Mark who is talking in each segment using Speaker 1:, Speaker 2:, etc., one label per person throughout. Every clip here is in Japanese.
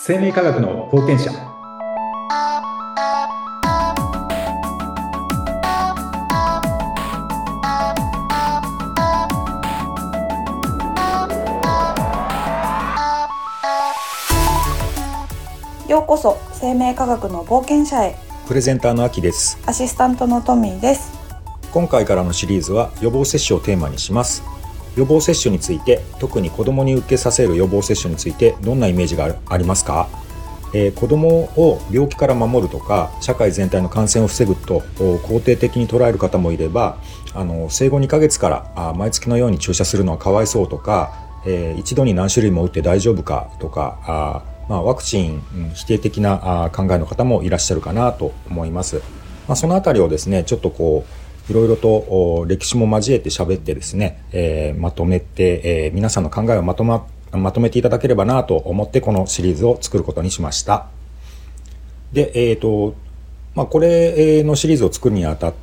Speaker 1: 生命科学の冒険者。
Speaker 2: ようこそ生命科学の冒険者へ。
Speaker 3: プレゼンターの秋です。
Speaker 2: アシスタントのトミーです。
Speaker 3: 今回からのシリーズは予防接種をテーマにします。予防接種について、特に子どもに受けさせる予防接種についてどんなイメージがありますか？子どもを病気から守るとか社会全体の感染を防ぐと肯定的に捉える方もいれば、生後2ヶ月から毎月のように注射するのはかわいそうとか、一度に何種類も打って大丈夫かとか、ワクチン否定的な考えの方もいらっしゃるかなと思います。そのあたりをですね、ちょっといろいろと歴史も交えて喋ってですね、まとめて、皆さんの考えをまとめていただければなと思ってこのシリーズを作ることにしました。で、これのシリーズを作るにあたって、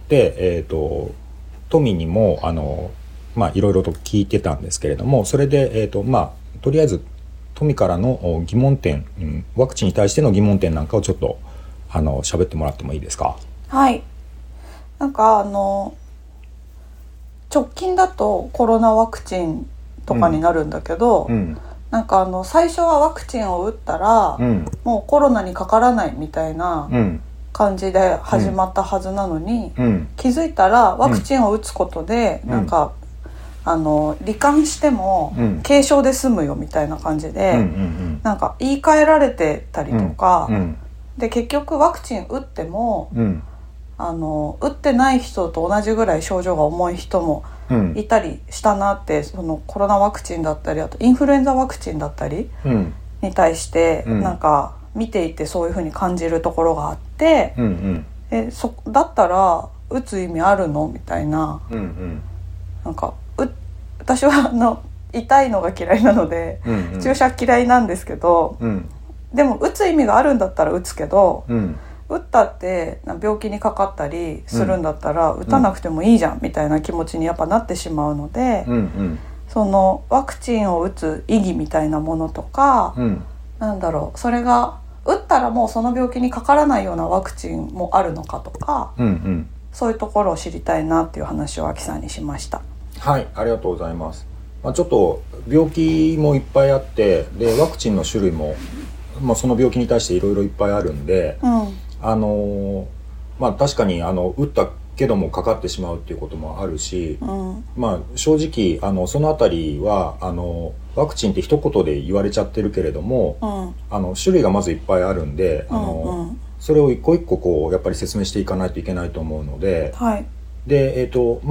Speaker 3: トミーにもいろいろと聞いてたんですけれども、それで、とりあえずトミーからの疑問点、ワクチンに対しての疑問点なんかをちょっと喋ってもらってもいいですか？
Speaker 2: はい。直近だとコロナワクチンとかになるんだけど、最初はワクチンを打ったら、もうコロナにかからないみたいな感じで始まったはずなのに、気づいたらワクチンを打つことで、罹患しても軽症で済むよみたいな感じで、言い換えられてたりとか、で結局ワクチン打っても、打ってない人と同じぐらい症状が重い人もいたりしたなって、そのコロナワクチンだったり、あとインフルエンザワクチンだったりに対して、見ていてそういう風に感じるところがあって、だったら打つ意味あるのみたいな、私は痛いのが嫌いなので、注射嫌いなんですけど、でも打つ意味があるんだったら打つけど、打ったって病気にかかったりするんだったら、打たなくてもいいじゃんみたいな気持ちにやっぱなってしまうので、そのワクチンを打つ意義みたいなものとか、それが打ったらもうその病気にかからないようなワクチンもあるのかとか、そういうところを知りたいなっていう話を秋さんにしました。
Speaker 3: はい、ありがとうございます。ちょっと病気もいっぱいあって、でワクチンの種類も、その病気に対していろいろいっぱいあるんで、確かに打ったけどもかかってしまうっていうこともあるし、正直そのあたりはワクチンって一言で言われちゃってるけれども、種類がまずいっぱいあるんで、それを一個一個やっぱり説明していかないといけないと思うので、で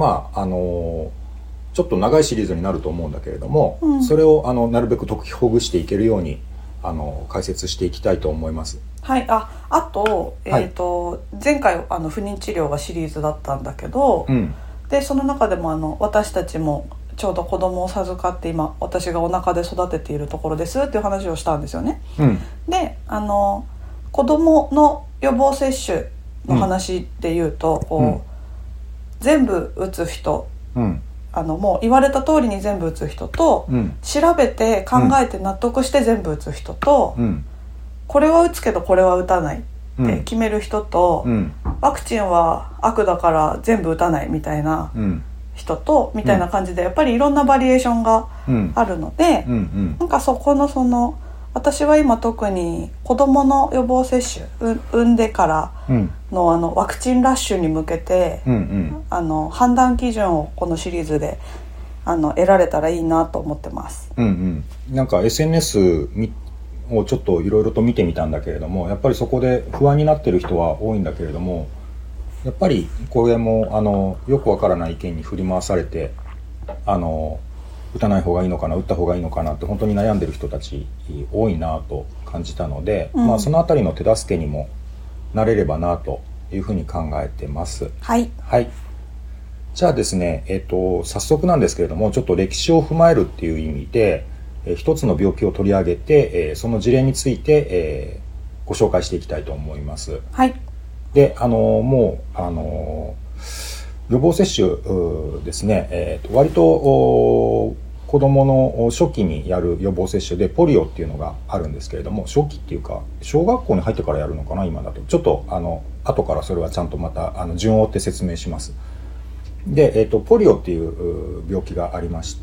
Speaker 3: ちょっと長いシリーズになると思うんだけれども、それをなるべく解きほぐしていけるように解説していきたいと思います。
Speaker 2: はい。あと、前回不妊治療がシリーズだったんだけど、でその中でも私たちもちょうど子供を授かって今私がお腹で育てているところですっていう話をしたんですよね。で子供の予防接種の話で言うと、全部打つ人、もう言われた通りに全部打つ人と、調べて考えて納得して全部打つ人と、これは打つけどこれは打たないって決める人と、ワクチンは悪だから全部打たないみたいな人と、みたいな感じでやっぱりいろんなバリエーションがあるので、そこの私は今特に子どもの予防接種、産んでからのワクチンラッシュに向けて、判断基準をこのシリーズで得られたらいいなと思ってます。
Speaker 3: SNS をちょっといろいろと見てみたんだけれども、やっぱりそこで不安になってる人は多いんだけれども、やっぱりこれもよくわからない意見に振り回されて打たない方がいいのかな、打った方がいいのかなって本当に悩んでる人たち多いなと感じたので、そのあたりの手助けにもなれればなというふうに考えてます。
Speaker 2: はい。
Speaker 3: じゃあですね、早速なんですけれども、ちょっと歴史を踏まえるっていう意味で、一つの病気を取り上げて、その事例について、ご紹介していきたいと思います。で、もう予防接種ですね、割とこ子どもの初期にやる予防接種でポリオっていうのがあるんですけれども、初期っていうか小学校に入ってからやるのかな、今だと。ちょっと後からそれはちゃんとまた順を追って説明します。で、ポリオっていう病気がありまして、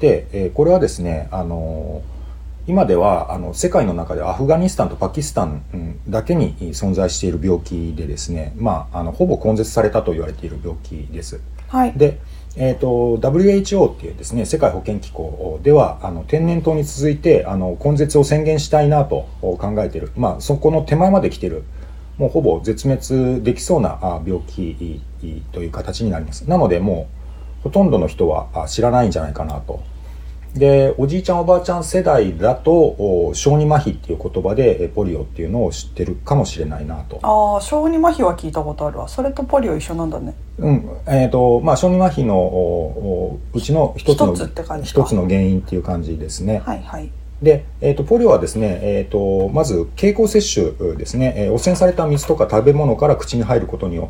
Speaker 3: これはですね、今では世界の中でアフガニスタンとパキスタンだけに存在している病気でですね、ほぼ根絶されたと言われている病気です。
Speaker 2: はい、
Speaker 3: で、WHO っていうですね、世界保健機構では天然痘に続いて根絶を宣言したいなと考えている、そこの手前まで来ている、もうほぼ絶滅できそうな病気という形になります。なのでもうほとんどの人は知らないんじゃないかなと。で、おじいちゃんおばあちゃん世代だと小児麻痺っていう言葉でポリオっていうのを知ってるかもしれないなと。
Speaker 2: 小児麻痺は聞いたことあるわ。それとポリオ一緒なんだね。
Speaker 3: 小児麻痺のうちの一つの原因っていう感じですね。
Speaker 2: はいはい。
Speaker 3: で、ポリオはですね、まず経口摂取ですね、汚染された水とか食べ物から口に入ることによって、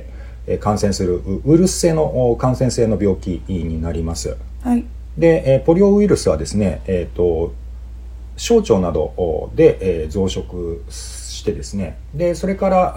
Speaker 3: 感染するウイルス性の感染性の病気になります。
Speaker 2: はい。
Speaker 3: で、ポリオウイルスはですね、小腸などで、増殖してですね、でそれから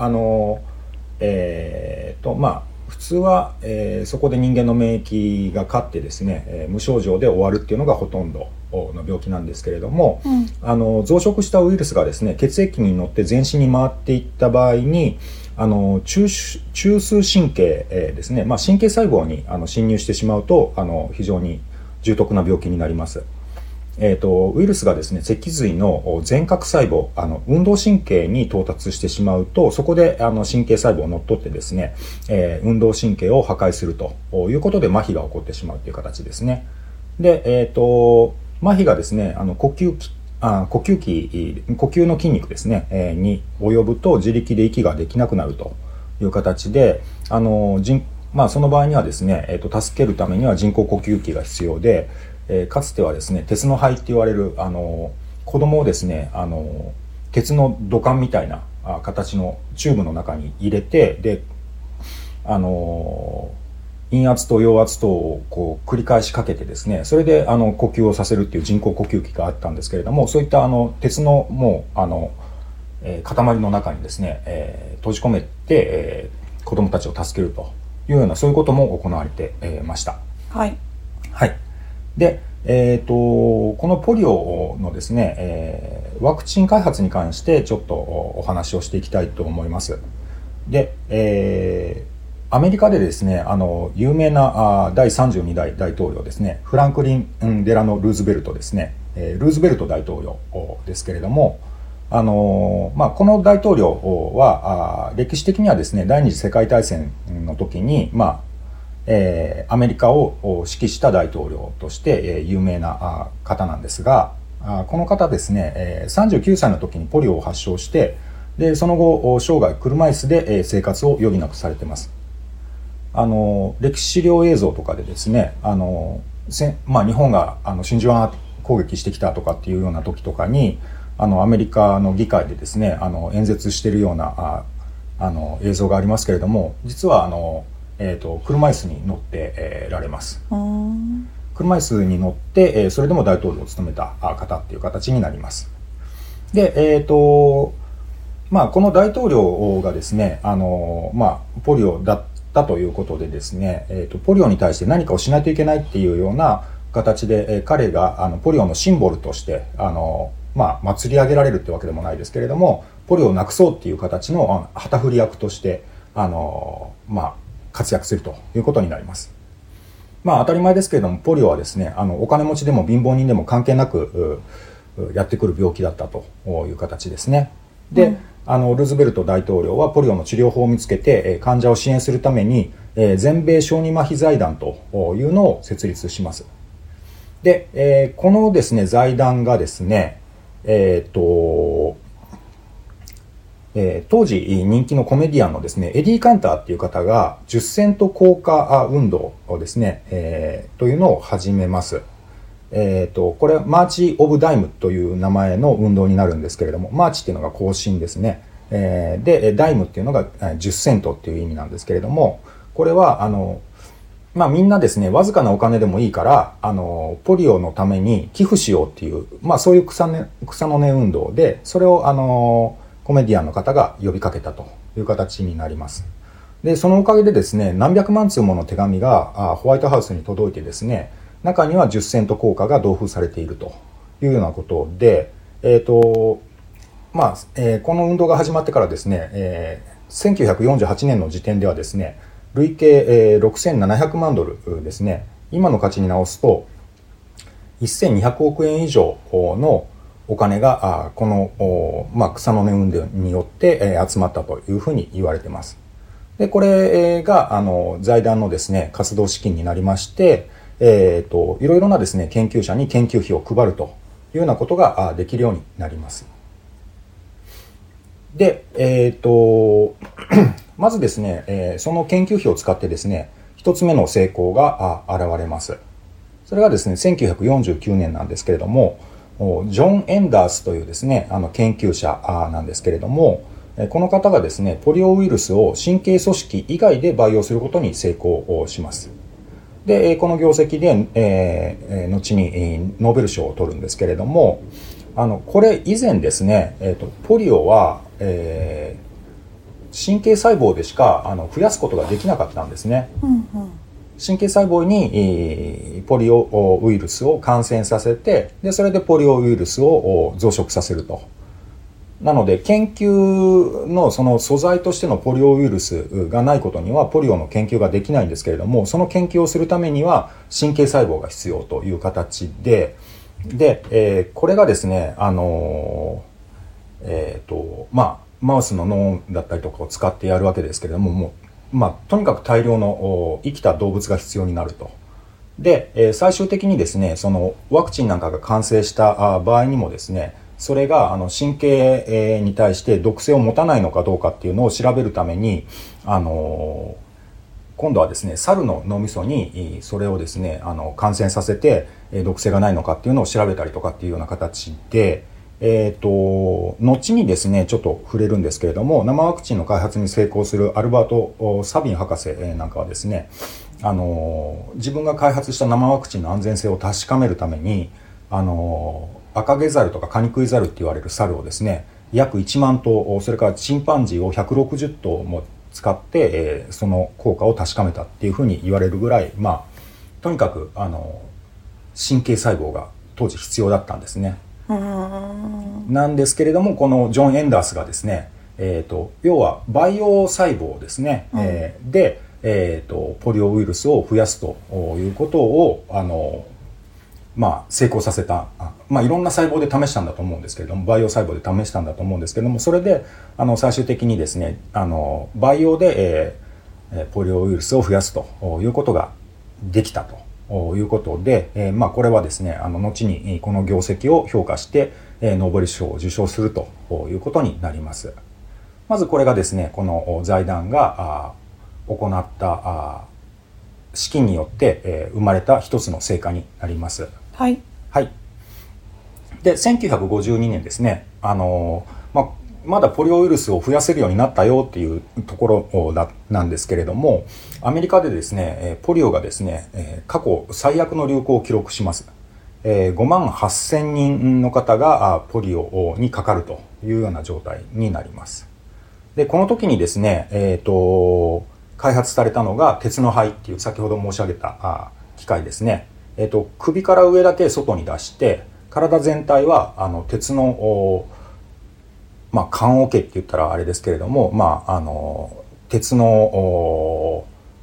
Speaker 3: 普通は、そこで人間の免疫が勝ってですね、無症状で終わるっていうのがほとんどの病気なんですけれども、増殖したウイルスがですね、血液に乗って全身に回っていった場合に中枢神経、ですね、神経細胞に侵入してしまうと非常に重篤な病気になります。ウイルスがですね、脊髄の全核細胞、運動神経に到達してしまうと、そこで神経細胞を乗っ取ってですね、運動神経を破壊するということで麻痺が起こってしまうという形ですね。で、麻痺がですね、呼吸の筋肉ですね、に及ぶと自力で息ができなくなるという形で、その場合にはですね、助けるためには人工呼吸器が必要で、かつてはですね、鉄の肺って言われる子供をですね、鉄の土管みたいな形のチューブの中に入れて、で陰圧と陽圧とをこう繰り返しかけてですね、それで呼吸をさせるっていう人工呼吸器があったんですけれども、そういった鉄のもう塊の中にですね、閉じ込めて、子供たちを助けるというような、そういうことも行われてました。
Speaker 2: はい。
Speaker 3: はい。で、このポリオのですね、ワクチン開発に関してちょっとお話をしていきたいと思います。で、アメリカでですね、有名な第32代大統領ですね、フランクリン・デラノ・ルーズベルトですね、ルーズベルト大統領ですけれども、この大統領は歴史的にはですね、第二次世界大戦の時に、アメリカを指揮した大統領として有名な方なんですが、この方ですね、39歳の時にポリオを発症して、でその後生涯車椅子で生活を余儀なくされています。歴史資料映像とかでですね、日本が真珠湾攻撃してきたとかっていうような時とかにアメリカの議会でですね演説しているような映像がありますけれども、実は車椅子に乗って、られます。車椅子に乗って、それでも大統領を務めた方っていう形になります。で、この大統領がですねポリオだったということでですね、ポリオに対して何かをしないといけないっていうような形で、彼がポリオのシンボルとして祭り上げられるってわけでもないですけれども、ポリオをなくそうっていう形の旗振り役として活躍するということになります。当たり前ですけれども、ポリオはですねお金持ちでも貧乏人でも関係なくやってくる病気だったという形ですね。で、ルーズベルト大統領はポリオの治療法を見つけて患者を支援するために全米小児麻痺財団というのを設立します。で、このですね財団がですね当時人気のコメディアンのですねエディ・カンターっていう方が10セント硬貨運動をですね、というのを始めます。これはマーチ・オブ・ダイムという名前の運動になるんですけれども、マーチっていうのが行進ですね、でダイムっていうのが10セントっていう意味なんですけれども、これはみんなですね、わずかなお金でもいいからポリオのために寄付しようっていう、そういう草の根運動で、それをコメディアンの方が呼びかけたという形になります。でそのおかげでですね、何百万通もの手紙がホワイトハウスに届いてですね、中には10セント硬貨が同封されているというようなことで、この運動が始まってからですね、1948年の時点ではですね、累計、6700万ドルですね、今の価値に直すと1200億円以上のお金がこの草の根運動によって集まったというふうに言われています。でこれが財団のですね活動資金になりまして、いろいろなですね研究者に研究費を配るというようなことができるようになります。でまずですね、その研究費を使ってですね、一つ目の成功が現れます。それがですね、1949年なんですけれども、ジョン・エンダースというですね、研究者なんですけれども、この方がですね、ポリオウイルスを神経組織以外で培養することに成功します。で、この業績で、後にノーベル賞を取るんですけれども、これ以前ですね、ポリオは、神経細胞でしか増やすことができなかったんですね。神経細胞にポリオウイルスを感染させて、でそれでポリオウイルスを増殖させると。なので研究のその素材としてのポリオウイルスがないことにはポリオの研究ができないんですけれども、その研究をするためには神経細胞が必要という形で、これがですねマウスの脳だったりとかを使ってやるわけですけれども、とにかく大量の生きた動物が必要になると。で、最終的にですね、そのワクチンなんかが完成した場合にもですね、それが神経に対して毒性を持たないのかどうかっていうのを調べるために、今度はですね、猿の脳みそにそれをですね、感染させて毒性がないのかっていうのを調べたりとかっていうような形で、後にですねちょっと触れるんですけれども、生ワクチンの開発に成功するアルバート・サビン博士なんかはですね、自分が開発した生ワクチンの安全性を確かめるために赤毛ザルとかカニクイザルって言われる猿をですね約1万頭、それからチンパンジーを160頭も使って、その効果を確かめたっていうふうに言われるぐらい、とにかく神経細胞が当時必要だったんですね。なんですけれども、このジョン・エンダースがですね、要は培養細胞ですね、で、ポリオウイルスを増やすということを成功させた。いろんな細胞で試したんだと思うんですけれども、培養細胞で試したんだと思うんですけれども、それで最終的にですね培養で、ポリオウイルスを増やすということができたということで、これはですね後にこの業績を評価してノーベル賞を受賞するということになります。まずこれがですねこの財団が行った資金によって生まれた一つの成果になります。
Speaker 2: はい、
Speaker 3: はい、で1952年ですねまだポリオウイルスを増やせるようになったよっていうところなんですけれども、アメリカでですねポリオがですね過去最悪の流行を記録します。5万8000人の方がポリオにかかるというような状態になります。でこの時にですね、開発されたのが鉄の肺っていう先ほど申し上げた機械ですね。首から上だけ外に出して体全体は鉄の棺桶って言ったらあれですけれども、鉄の、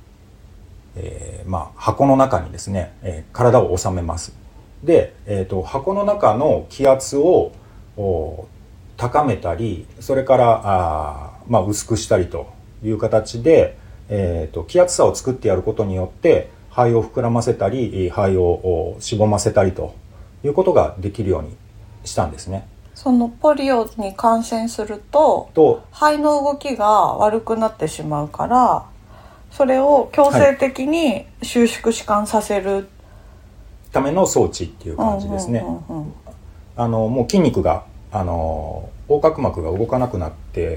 Speaker 3: 箱の中にですね、体を収めます。で、箱の中の気圧を高めたり、それから薄くしたりという形で、気圧差を作ってやることによって肺を膨らませたり肺をしぼませたりということができるようにしたんですね。
Speaker 2: そのポリオに感染すると肺の動きが悪くなってしまうから、それを強制的に収縮弛緩させる、
Speaker 3: ための装置っていう感じですね。もう筋肉が横隔膜が動かなくなって、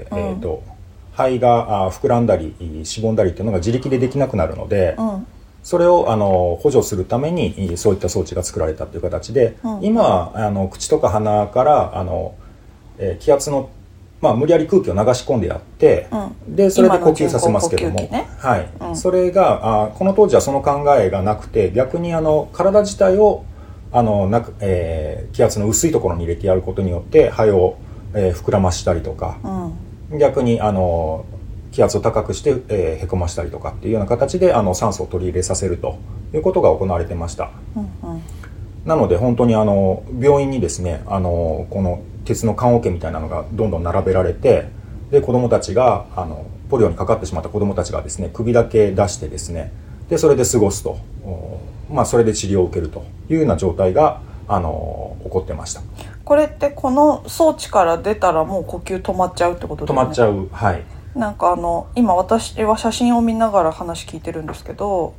Speaker 3: 肺が膨らんだりしぼんだりっていうのが自力でできなくなるので、 それを補助するためにそういった装置が作られたという形で、今は口とか鼻から気圧の、無理やり空気を流し込んでやって、でそれで呼吸させますけども、はい、それがこの当時はその考えがなくて、逆に体自体を気圧の薄いところに入れてやることによって肺を、膨らましたりとか、逆に気圧を高くして、へこましたりとかっていうような形で酸素を取り入れさせるということが行われてました。なので本当に病院にですねこの鉄の棺桶みたいなのがどんどん並べられて、で子どもたちがポリオにかかってしまった子どもたちがですね首だけ出してですね、でそれで過ごすと、それで治療を受けるというような状態が起こってました。
Speaker 2: これってこの装置から出たらもう呼吸止まっちゃうってことだよね。
Speaker 3: 止まっちゃう。はい。
Speaker 2: なんか今私は写真を見ながら話聞いてるんですけど、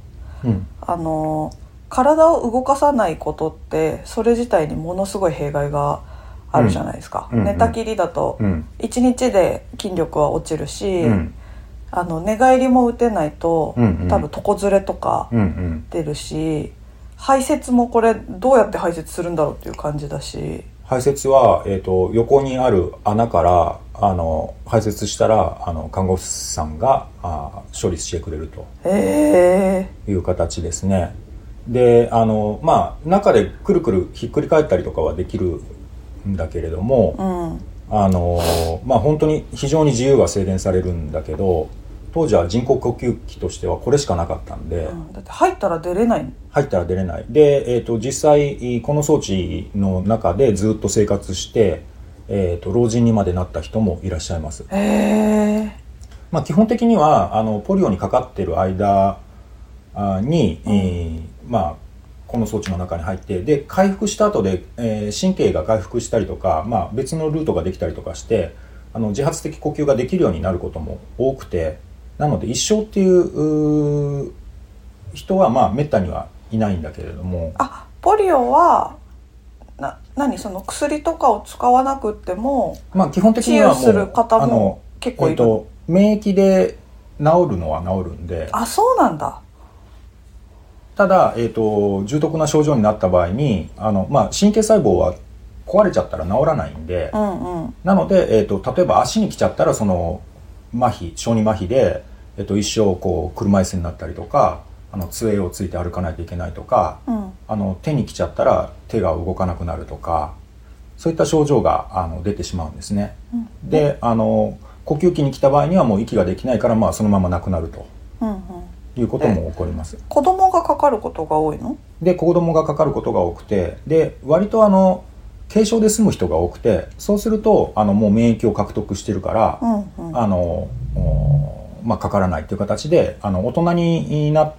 Speaker 2: 体を動かさないことってそれ自体にものすごい弊害があるじゃないですか。寝たきりだと1日で筋力は落ちるし、寝返りも打てないと、多分床ずれとか出るし、排泄もこれどうやって排泄するんだろうっていう感じだし、
Speaker 3: 排泄は、横にある穴から排泄したら看護師さんが処理してくれるという形ですね。で中でくるくるひっくり返ったりとかはできるんだけれども、本当に非常に自由が制限されるんだけど、当時は人工呼吸器としてはこれしかなかったんで、
Speaker 2: だって入ったら出れない
Speaker 3: で、実際この装置の中でずっと生活して、老人にまでなった人もいらっしゃいます。基本的にはポリオにかかっている間に、この装置の中に入って、で回復した後で、神経が回復したりとか、別のルートができたりとかして自発的呼吸ができるようになることも多くて、なので一生っていう人はめったにはいないんだけれども、
Speaker 2: ポリオはその薬とかを使わなくっても、
Speaker 3: 基本的にはもう
Speaker 2: 治癒する方も結構いる、
Speaker 3: 免疫で治るのは治るんで。
Speaker 2: そうなんだ。
Speaker 3: ただ、重篤な症状になった場合に神経細胞は壊れちゃったら治らないんで、なので、例えば足に来ちゃったらその小児麻痺で、一生車椅子になったりとか杖をついて歩かないといけないとか、手に来ちゃったら手が動かなくなるとか、そういった症状が出てしまうんですね。で呼吸器に来た場合にはもう息ができないから、そのまま亡くなると、いうことも起こります。
Speaker 2: 子供がかかることが多いの？
Speaker 3: で子供がかかることが多くて、で割と軽症で済む人が多くて、そうするともう免疫を獲得してるから、かからないという形で大人になん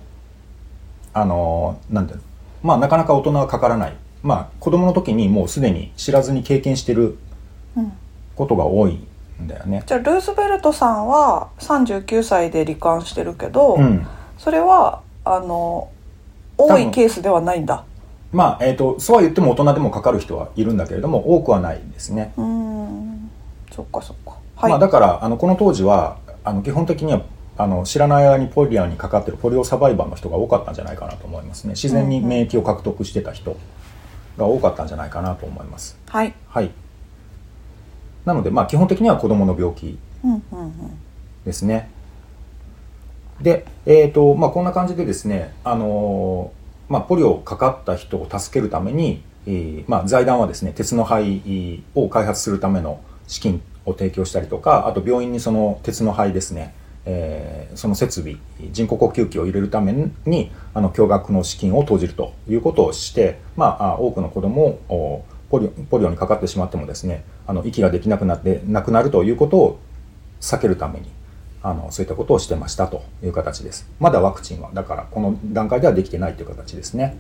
Speaker 3: ていうの、なかなか大人はかからない、子供の時にもうすでに知らずに経験してることが多いんだよね。
Speaker 2: じゃあルーズベルトさんは39歳で罹患してるけど、それは多いケースではないんだ。
Speaker 3: そうは言っても大人でもかかる人はいるんだけれども多くはないですね。
Speaker 2: そっかそっか。
Speaker 3: だからこの当時は基本的には知らない間にポリオにかかってるポリオサバイバーの人が多かったんじゃないかなと思いますね。自然に免疫を獲得してた人が多かったんじゃないかなと思います。
Speaker 2: はい、
Speaker 3: なので基本的には子どもの病気ですね。で、こんな感じでですねポリオかかった人を助けるために、財団はですね鉄の肺を開発するための資金を提供したりとか、あと病院にその鉄の肺ですね、その設備人工呼吸器を入れるために巨額の資金を投じるということをして、多くの子どもをポリオにかかってしまってもですね息ができなくなって亡くなるということを避けるためにそういったことをしてましたという形です。まだワクチンはだからこの段階ではできてないという形ですね。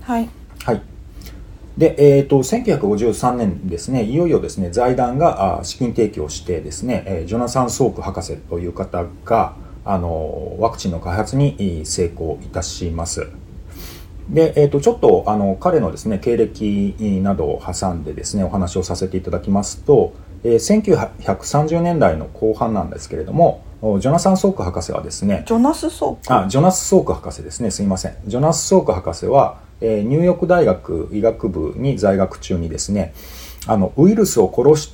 Speaker 3: で、1953年ですね、いよいよですね財団が資金提供してですね、ジョナサン・ソーク博士という方がワクチンの開発に成功いたします。で、ちょっと彼のですね経歴などを挟んでですねお話をさせていただきますと、1930年代の後半なんですけれども、 ジョナサン・ソーク博士はですね、
Speaker 2: ジョナス・ソーク
Speaker 3: ジョナス・ソーク博士ですね、すいません。ジョナス・ソーク博士は、ニューヨーク大学医学部に在学中にですね、ウイルスを殺して、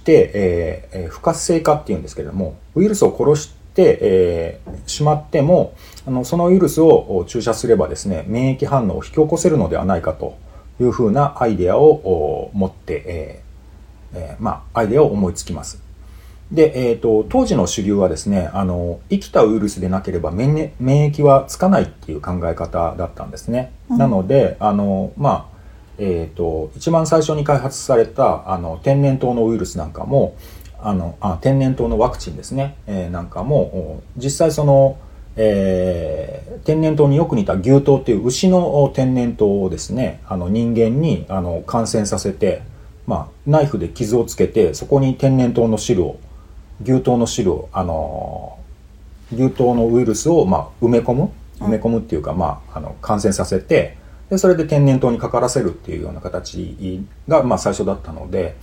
Speaker 3: 不活性化っていうんですけれども、ウイルスを殺して、しまってもそのウイルスを注射すればですね、免疫反応を引き起こせるのではないかというふうなアイデアを持って、アイデアを思いつきます。で、当時の主流はですね、生きたウイルスでなければ免疫はつかないっていう考え方だったんですね。なので一番最初に開発された天然痘のウイルスなんかも天然痘のワクチンですね、なんかも実際その、天然痘によく似た牛痘っていう牛の天然痘をですね、人間に感染させて、ナイフで傷をつけて、そこに天然痘の汁を牛痘の汁を牛痘のウイルスを埋め込むっていうか、感染させて、でそれで天然痘にかからせるっていうような形が最初だったので、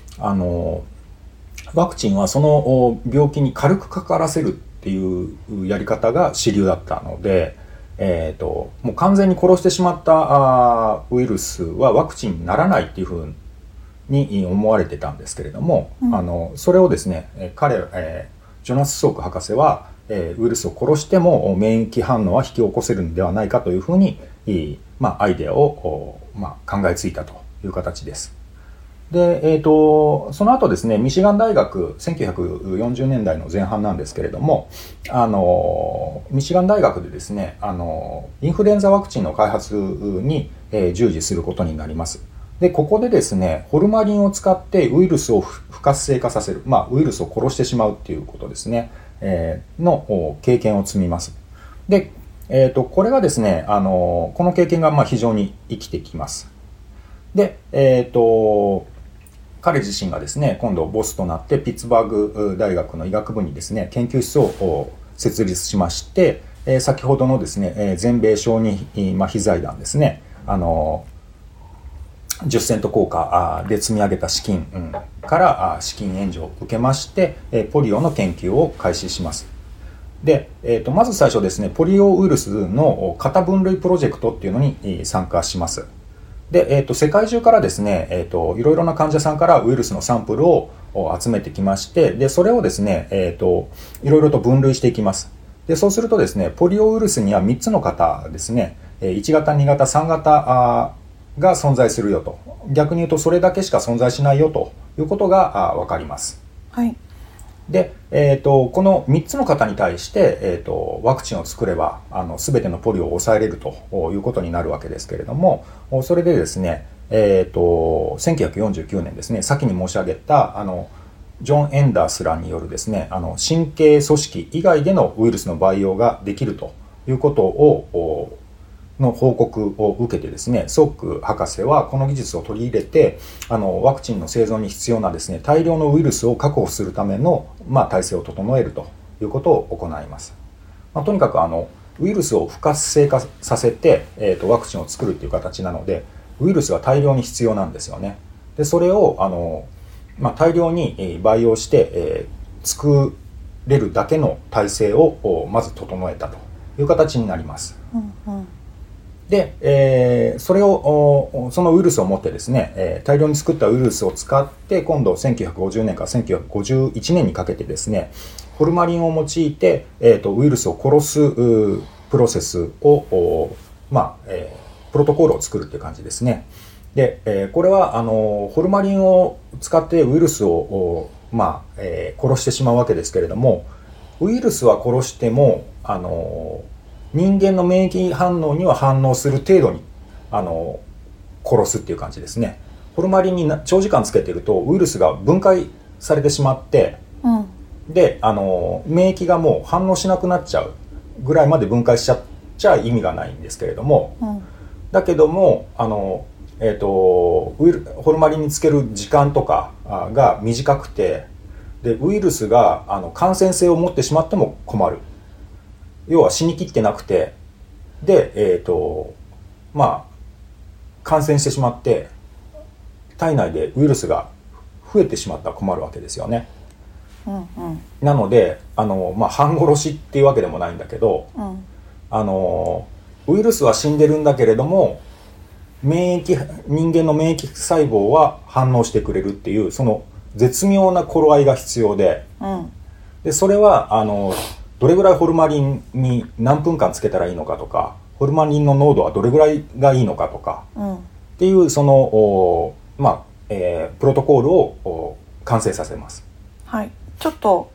Speaker 3: ワクチンはその病気に軽くかからせるっていうやり方が主流だったので、もう完全に殺してしまったウイルスはワクチンにならないっていうふうに思われてたんですけれども、それをですね、ジョナス・ソーク博士は、ウイルスを殺しても免疫反応は引き起こせるのではないかというふうに、アイデアを、考えついたという形です。で、その後ですね、ミシガン大学、1940年代の前半なんですけれども、ミシガン大学でですね、インフルエンザワクチンの開発に、従事することになります。で、ここでですね、ホルマリンを使ってウイルスを不活性化させる、ウイルスを殺してしまうっていうことですね、の経験を積みます。で、これがですね、この経験が非常に生きてきます。で、彼自身がですね、今度ボスとなってピッツバーグ大学の医学部にですね、研究室を設立しまして、先ほどのですね、全米小児麻痺財団ですね、10セント硬貨で積み上げた資金から資金援助を受けまして、ポリオの研究を開始します。で、まず最初ですね、ポリオウイルスの型分類プロジェクトっていうのに参加します。で、世界中からですね、いろいろな患者さんからウイルスのサンプルを集めてきまして、で、それをですね、いろいろと分類していきます。で、そうするとですね、ポリオウイルスには3つの型ですね、1型、2型、3型が存在するよと。逆に言うとそれだけしか存在しないよということが分かります。
Speaker 2: はい。
Speaker 3: で、この3つの方に対して、ワクチンを作れば全てのポリオを抑えれるということになるわけですけれども、それでですね、1949年ですね、先に申し上げたジョン・エンダースらによるですね、神経組織以外でのウイルスの培養ができるということをの報告を受けてですね、ソーク博士はこの技術を取り入れて、ワクチンの製造に必要なですね、大量のウイルスを確保するための、体制を整えるということを行います。とにかくウイルスを不活性化させて、ワクチンを作るという形なので、ウイルスが大量に必要なんですよね。で、それを大量に培養して、作れるだけの体制をまず整えたという形になります。で、そのウイルスを持ってですね、大量に作ったウイルスを使って今度1950年から1951年にかけてですね、ホルマリンを用いて、ウイルスを殺すプロセスを、プロトコールを作るっていう感じですね。で、これはホルマリンを使ってウイルスを、殺してしまうわけですけれども、ウイルスは殺しても人間の免疫反応には反応する程度に殺すっていう感じですね。ホルマリンに長時間つけてるとウイルスが分解されてしまって、で免疫がもう反応しなくなっちゃうぐらいまで分解しちゃ意味がないんですけれども、だけどもホルマリンにつける時間とかが短くて、でウイルスが感染性を持ってしまっても困る。要は死にきってなくて、で、感染してしまって体内でウイルスが増えてしまったら困るわけですよね。
Speaker 2: うんうん、
Speaker 3: なので半殺しっていうわけでもないんだけど、
Speaker 2: うん、
Speaker 3: ウイルスは死んでるんだけれども人間の免疫細胞は反応してくれるっていうその絶妙な頃合いが必要で、
Speaker 2: うん、
Speaker 3: でそれはどれぐらいホルマリンに何分間つけたらいいのかとか、ホルマリンの濃度はどれぐらいがいいのかとか、
Speaker 2: うん、
Speaker 3: っていうそのプロトコールを完成させます。
Speaker 2: はい、ちょっと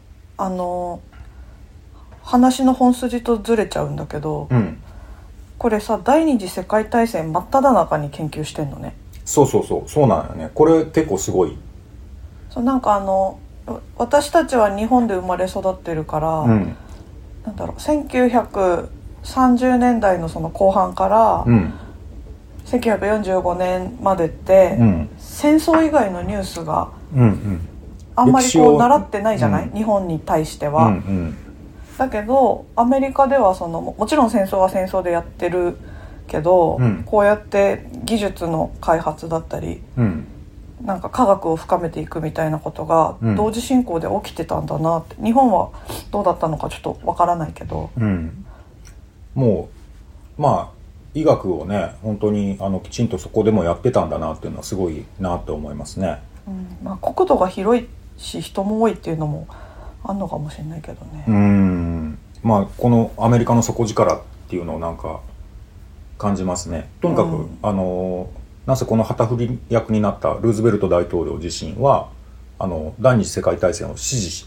Speaker 2: 話の本筋とずれちゃうんだけど、
Speaker 3: うん、
Speaker 2: これさ第二次世界大戦真っ只中に研究してんのね。
Speaker 3: そうなんよね。これ結構すごい。
Speaker 2: そうなんか私たちは日本で生まれ育ってるから、
Speaker 3: うん、
Speaker 2: なんだろう1930年代のその後半から、
Speaker 3: うん、
Speaker 2: 1945年までって、
Speaker 3: うん、
Speaker 2: 戦争以外のニュースが
Speaker 3: うんうん、
Speaker 2: あんまりこう習ってないじゃない、
Speaker 3: うん、
Speaker 2: 日本に対しては、
Speaker 3: うんうん、
Speaker 2: だけどアメリカではもちろん戦争は戦争でやってるけど、
Speaker 3: うん、
Speaker 2: こうやって技術の開発だったり、
Speaker 3: うん、
Speaker 2: なんか科学を深めていくみたいなことが同時進行で起きてたんだなって、日本はどうだったのかちょっとわからないけど、
Speaker 3: うん、もう医学をね本当にきちんとそこでもやってたんだなっていうのはすごいなって思いますね。
Speaker 2: 国土が広いし人も多いっていうのもあんのかもしれないけどね。
Speaker 3: このアメリカの底力っていうのをなんか感じますね。とにかく、なぜこの旗振り役になったルーズベルト大統領自身は第二次世界大戦を指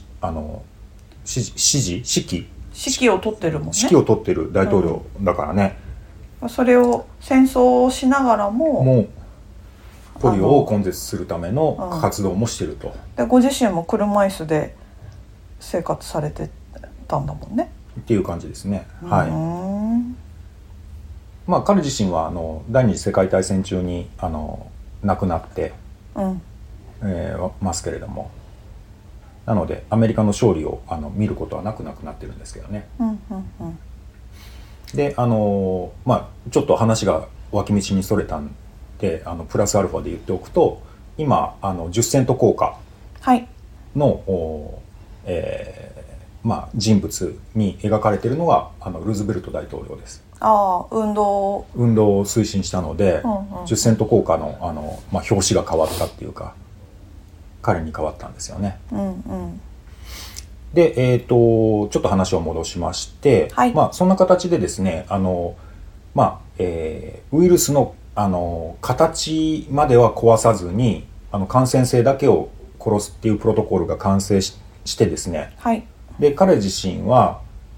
Speaker 3: 揮
Speaker 2: を取ってるもんね。
Speaker 3: 指揮を取ってる大統領だからね、
Speaker 2: それを戦争をしながらも
Speaker 3: ポリオを根絶するための活動もしてると、
Speaker 2: でご自身も車椅子で生活されてたんだもんね
Speaker 3: っていう感じですね。はい。彼自身は第二次世界大戦中に亡くなって、ますけれども、なのでアメリカの勝利を見ることはなくなってるんですけどね。でちょっと話が脇道にそれたんでプラスアルファで言っておくと、今10セント硬貨の、人物に描かれているのがルーズベルト大統領です。
Speaker 2: 運動を
Speaker 3: 推進したので、10セント硬貨の表紙が変わったっていうか彼に変わったんですよね。で、ちょっと話を戻しまして、そんな形でですねウイルスの形までは壊さずに感染性だけを殺すっていうプロトコルが完成してですね、で彼自身は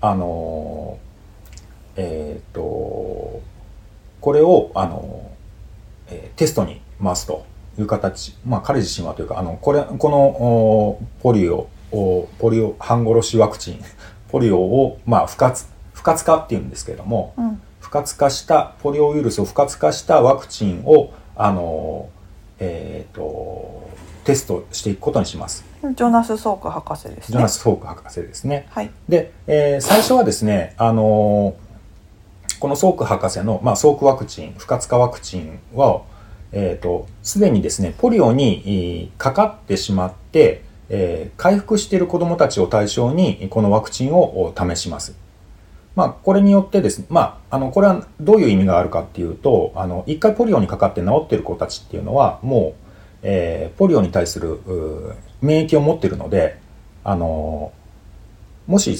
Speaker 3: これをテストに回すという形、彼自身はというかこのポリオ半殺しワクチンポリオを不活化っていうんですけれども、不活化したポリオウイルスを不活化したワクチンをテストしていくことにします。
Speaker 2: ジョナス・ソーク博士ですね。
Speaker 3: ジョナス・ソーク博士ですね。で、最初はですねこのソーク博士の、ソークワクチン不活化ワクチンはすでにですねポリオにかかってしまって、回復している子どもたちを対象にこのワクチンを試します。これによってですね、これはどういう意味があるかっていうと一回ポリオにかかって治っている子たちっていうのはもう、ポリオに対する免疫を持っているのでもし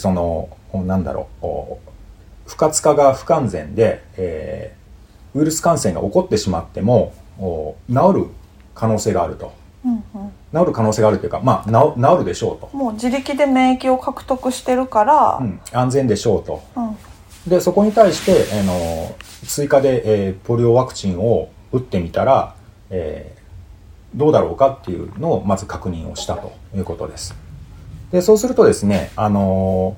Speaker 3: 不活化が不完全で、ウイルス感染が起こってしまっても治る可能性があると、治る可能性があるというか、治るでしょうと、
Speaker 2: もう自力で免疫を獲得してるから、
Speaker 3: 安全でしょうと、でそこに対して追加で、ポリオワクチンを打ってみたら、どうだろうかっていうのをまず確認をしたということです。でそうするとですねこ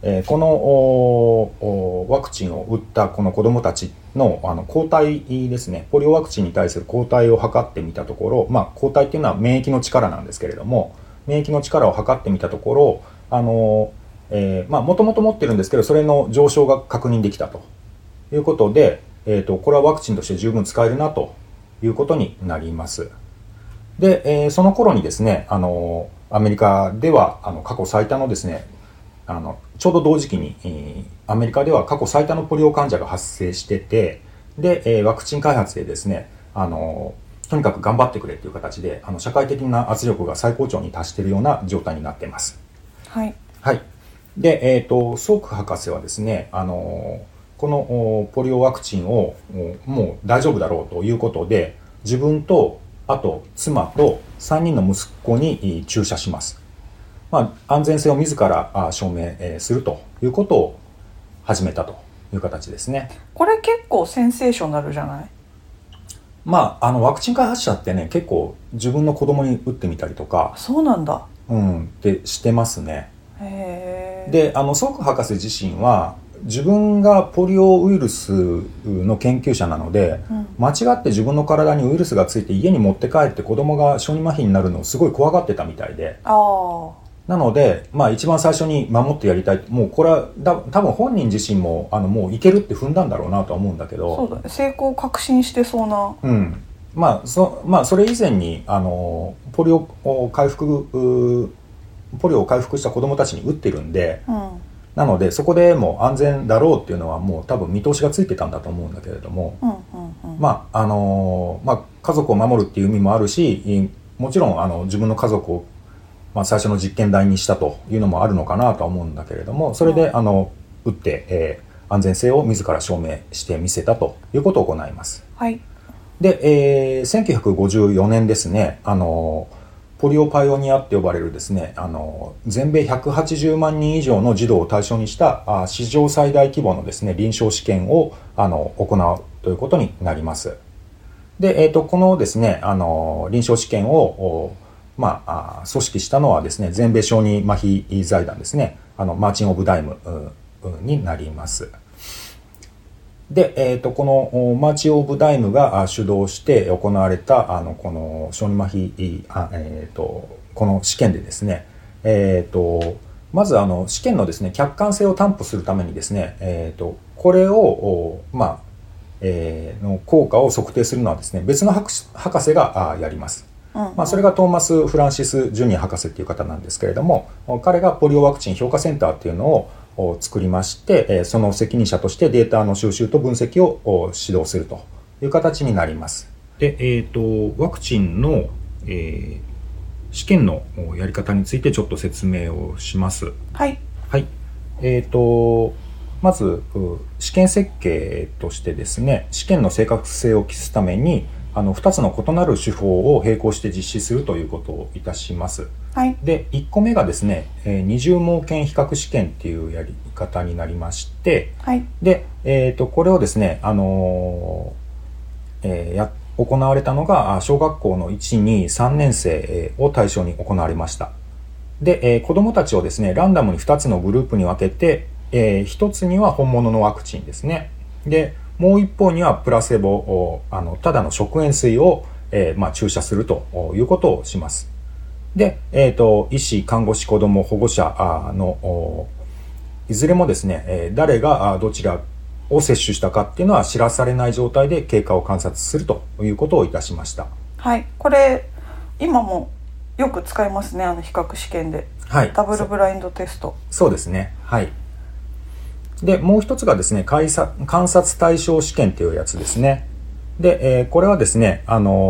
Speaker 3: のワクチンを打ったこの子どもたちの抗体ですね、ポリオワクチンに対する抗体を測ってみたところ、抗体っていうのは免疫の力なんですけれども、免疫の力を測ってみたところもともと持ってるんですけどそれの上昇が確認できたということで、これはワクチンとして十分使えるなということになります。で、その頃にですねアメリカでは過去最多のですね、ちょうど同時期に、アメリカでは過去最多のポリオ患者が発生してて、で、ワクチン開発でですね、とにかく頑張ってくれという形で社会的な圧力が最高潮に達しているような状態になっています。
Speaker 2: はい、
Speaker 3: はい。で、ソーク博士はですね、このポリオワクチンをもう大丈夫だろうということで、自分とあと妻と3人の息子に注射します。安全性を自ら証明するということを始めたという形ですね。
Speaker 2: これ結構センセーショナルじゃない？
Speaker 3: ワクチン開発者ってね、結構自分の子供に打ってみたりとか、
Speaker 2: そうなんだ。
Speaker 3: ってしてますね。
Speaker 2: へー。
Speaker 3: で、ソーク博士自身は自分がポリオウイルスの研究者なので、間違って自分の体にウイルスがついて家に持って帰って子供が小児麻痺になるのをすごい怖がってたみたいで、なので、一番最初に守ってやりたい。もうこれは多分本人自身ももういけるって踏んだんだろうなとは思うんだけど。
Speaker 2: そうだね。成功を確信してそうな。
Speaker 3: それ以前にポリオを回復した子どもたちに打ってるんで、なのでそこでも安全だろうっていうのはもう多分見通しがついてたんだと思うんだけれども、家族を守るっていう意味もあるし、もちろん自分の家族を最初の実験台にしたというのもあるのかなとは思うんだけれども、それで打って、安全性を自ら証明してみせたということを行います。
Speaker 2: はい。
Speaker 3: で、1954年ですね、ポリオパイオニアって呼ばれるですね、全米180万人以上の児童を対象にした史上最大規模のですね臨床試験を行うということになります。で、このですね臨床試験を組織したのはですね、全米小児麻痺財団ですね、マーチン・オブ・ダイムになります。で、このマーチン・オブ・ダイムが主導して行われたこの小児麻痺この試験でですね、まず試験のですね客観性を担保するためにですね、これをの効果を測定するのはですね別の博士がやります。それがトーマス・フランシス・ジュニア博士っていう方なんですけれども、彼がポリオワクチン評価センターっていうのを作りまして、その責任者としてデータの収集と分析を指導するという形になります。で、ワクチンの、試験のやり方についてちょっと説明をします。
Speaker 2: はい。
Speaker 3: はい。まず試験設計としてですね、試験の正確性を期すために2つの異なる手法を並行して実施するということをいたします。
Speaker 2: はい、
Speaker 3: で、1個目がですね、二重盲検比較試験っていうやり方になりまして、で、これをですね、行われたのが小学校の1、2、3年生を対象に行われました。で、子どもたちをですね、ランダムに2つのグループに分けて、1つには本物のワクチンですね。で、もう一方にはプラセボをただの食塩水を、注射するということをします。で、医師、看護師、子ども、保護者のいずれもですね、誰がどちらを接種したかっていうのは知らされない状態で経過を観察するということをいたしました。
Speaker 2: はい、これ今もよく使いますね、比較試験で。
Speaker 3: はい、
Speaker 2: ダブルブラインドテスト。
Speaker 3: そうですね。はい。で、もう一つがですね、観察対象試験というやつですね。で、これはですね、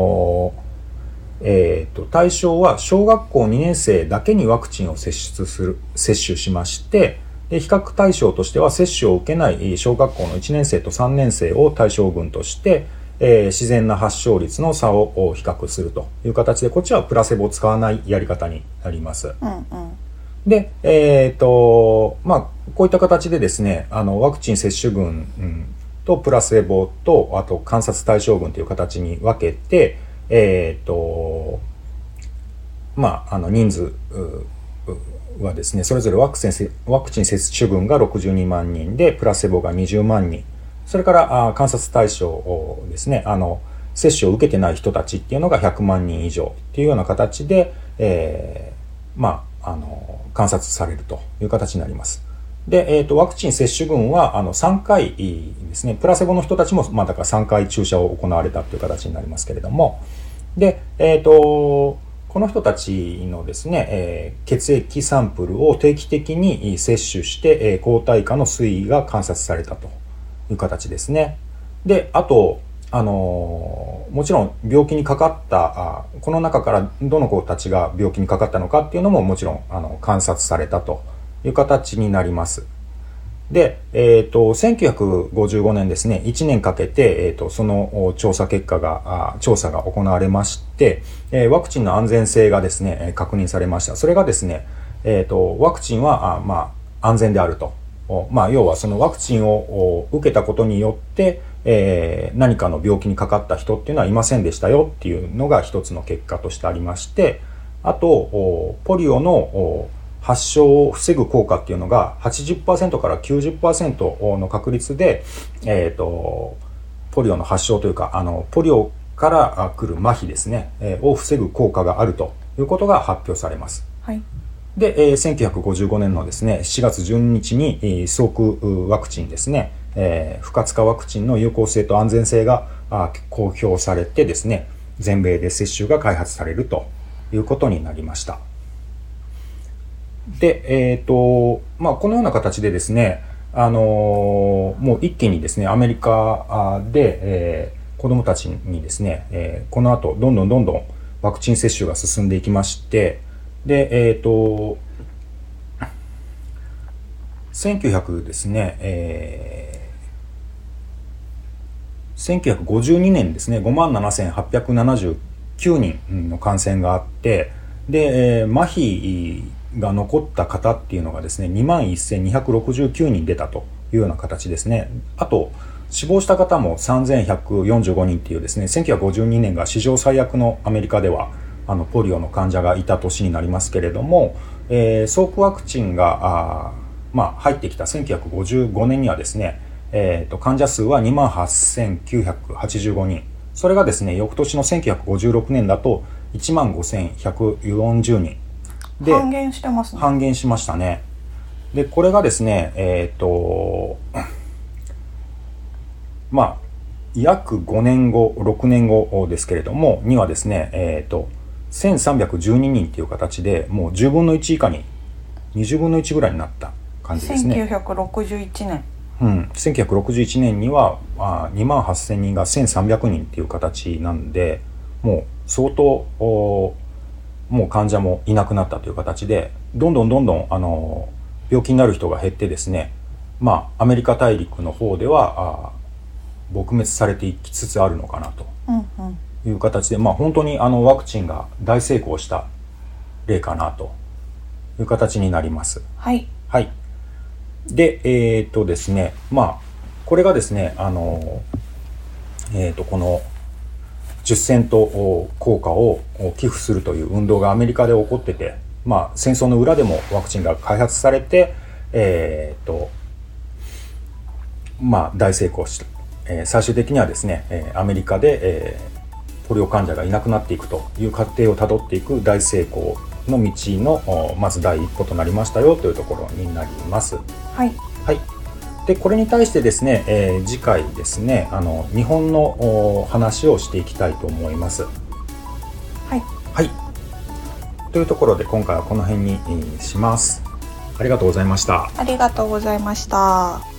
Speaker 3: 対象は小学校2年生だけにワクチンを接種しまして、で比較対象としては接種を受けない小学校の1年生と3年生を対象群として、自然な発症率の差を比較するという形で、こっちはプラセボを使わないやり方になります。で、こういった形でですね、ワクチン接種群、とプラセボと、あと観察対象群という形に分けて、人数はですね、それぞれワクチン接種群が62万人で、プラセボが20万人。それから観察対象ですね、接種を受けてない人たちっていうのが100万人以上っていうような形で、観察されるという形になります。で、ワクチン接種群は3回ですね、プラセボの人たちもだから3回注射を行われたという形になりますけれども、で、ここの人たちのですね、血液サンプルを定期的に摂取して、抗体価の推移が観察されたという形ですね。で、あと、もちろん病気にかかったこの中からどの子たちが病気にかかったのかっていうのももちろん観察されたという形になります。で、1955年ですね、1年かけて、その調査が行われまして、ワクチンの安全性がですね、確認されました。それがですね、ワクチンは、安全であると。要はそのワクチンを受けたことによって、何かの病気にかかった人っていうのはいませんでしたよっていうのが一つの結果としてありまして、あと、ポリオの発症を防ぐ効果っていうのが 80% から 90% の確率で、ポリオの発症というか、ポリオから来る麻痺ですね、を防ぐ効果があるということが発表されます。
Speaker 2: はい。
Speaker 3: で、1955年のですね、4月12日に早期ワクチンですね、不活化ワクチンの有効性と安全性が公表されてですね、全米で接種が開発されるということになりました。で、このような形でですね、もう一気にですね、アメリカで、子どもたちにですね、この後どんどんワクチン接種が進んでいきまして、で、1900ですね、1952年ですね、57,879 人の感染があって、で、麻痺が残った方っていうのがですね、21,269 人出たというような形ですね。あと、死亡した方も3,145 人っていうですね、1952年が史上最悪のアメリカでは、ポリオの患者がいた年になりますけれども、早期ワクチンが、入ってきた1955年にはですね、患者数は 28,985 人。それがですね、翌年の1956年だと 15,140 人。で、
Speaker 2: 半減してますね。
Speaker 3: 半減しましたね。で、これがですね、約5年後、6年後ですけれども、にはですね、1,312 人っていう形で、もう10分の1以下に、20分の1ぐらいになった感じですね。
Speaker 2: 1961年。
Speaker 3: 1961年には28,000 人が1,300 人っていう形なんで、もう相当、もう患者もいなくなったという形で、どんどん病気になる人が減ってですね、アメリカ大陸の方では撲滅されていきつつあるのかなという形で、本当にワクチンが大成功した例かなという形になります。
Speaker 2: はい。
Speaker 3: はい。で、ですね、これがですね、この10セント効果を寄付するという運動がアメリカで起こってて、戦争の裏でもワクチンが開発されて、大成功した。最終的にはですね、アメリカで、ポリオ患者がいなくなっていくという過程をたどっていく大成功の道のまず第一歩となりましたよというところになります。
Speaker 2: はい。
Speaker 3: はい。で、これに対してですね、次回ですね、日本の話をしていきたいと思います。
Speaker 2: はい。
Speaker 3: はい。というところで今回はこの辺にします。ありがとうございました。
Speaker 2: ありがとうございました。